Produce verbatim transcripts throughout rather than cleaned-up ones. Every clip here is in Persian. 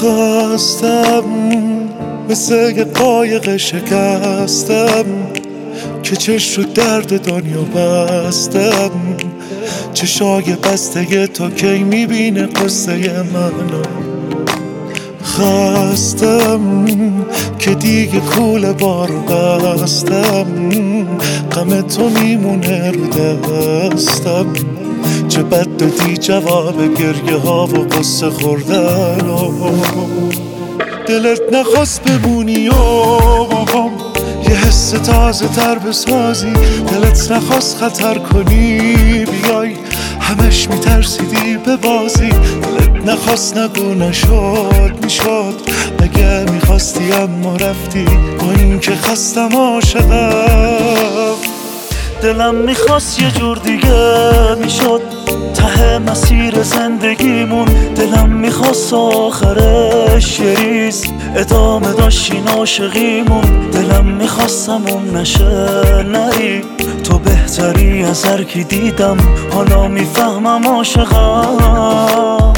خواستم مثل یه قایق شکستم که چش رو درد دنیا بستم. چشای بسته تو کی میبینه قصه منو. خواستم که دیگه کوله بارو بستم. غم تو میمونه رو دستم. چه بد دادی جواب گریه ها و قصه خوردن و دلت نخواست بمونی و باهم یه حس تازه تر بسازی. دلت نخواست خطر کنی بیای همش میترسیدی به بازی. دلت نخواست نگو نشد میشد مگه میخواستی اما رفتی با این که خستم عاشقم. دلم میخواست یه جور دیگه میشد ته مسیر زندگیمون. دلم میخواست آخرش یه ریز ادامه داشتین عاشقیمون. دلم میخواستمون نشه نری تو بهتری از هر کی دیدم. حالا میفهمم عاشقم.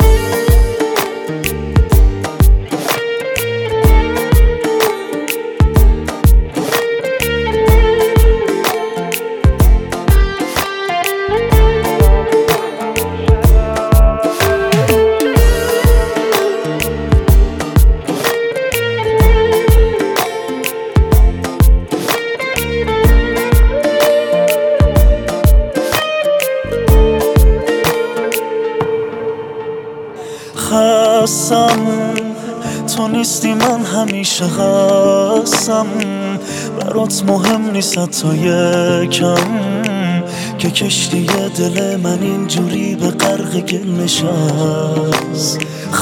خستم تو نیستی من همیشه خستم. برات مهم نیست حتی یکم که کشتی دل من اینجوری به غرق گل نشست.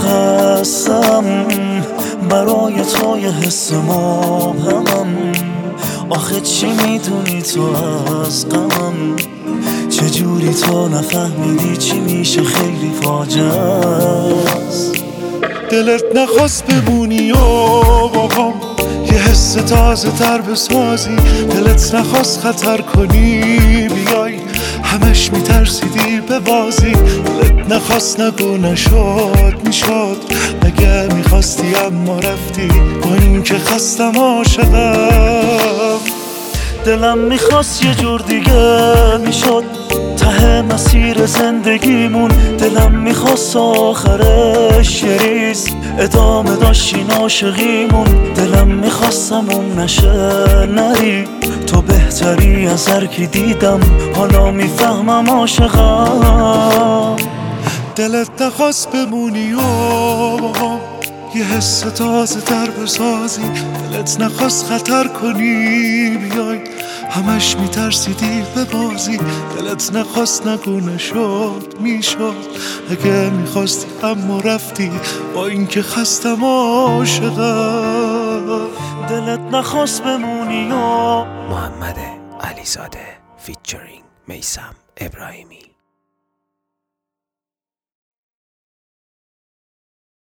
خستم برای تو یه حس مبهمم. آخه چی میدونی تو از غمم؟ چجوری تو نفهمیدی چی میشه خیلی فاجعه است. دلت نخواست بمونی و باهم یه حس تازه تر بسازی. دلت نخواست خطر کنی بیای همش میترسیدی به بازی. دلت نخواست نگو نشد میشد مگه میخواستی اما رفتی با این که خستم عاشقم. دلم میخواست یه جور دیگه میشد ته مسیر زندگیمون. دلم میخواست آخرش یه ریز ادامه داشتین عاشقیمون. دلم میخواستمون نشه نری تو بهتری از هر کی دیدم. حالا میفهمم عاشقم. دلت نخواست بمونی و باهم یه حس تازه تر بسازی. دلت نخواست خطر کنی بیای همش میترسیدی به بازی. دلت نخواست نگو نشد میشد اگه میخواستی اما رفتی با این که خستم عاشقم. دلت نخواست بمونی و محمد علیزاده فیچرینگ میثم ابراهیمی.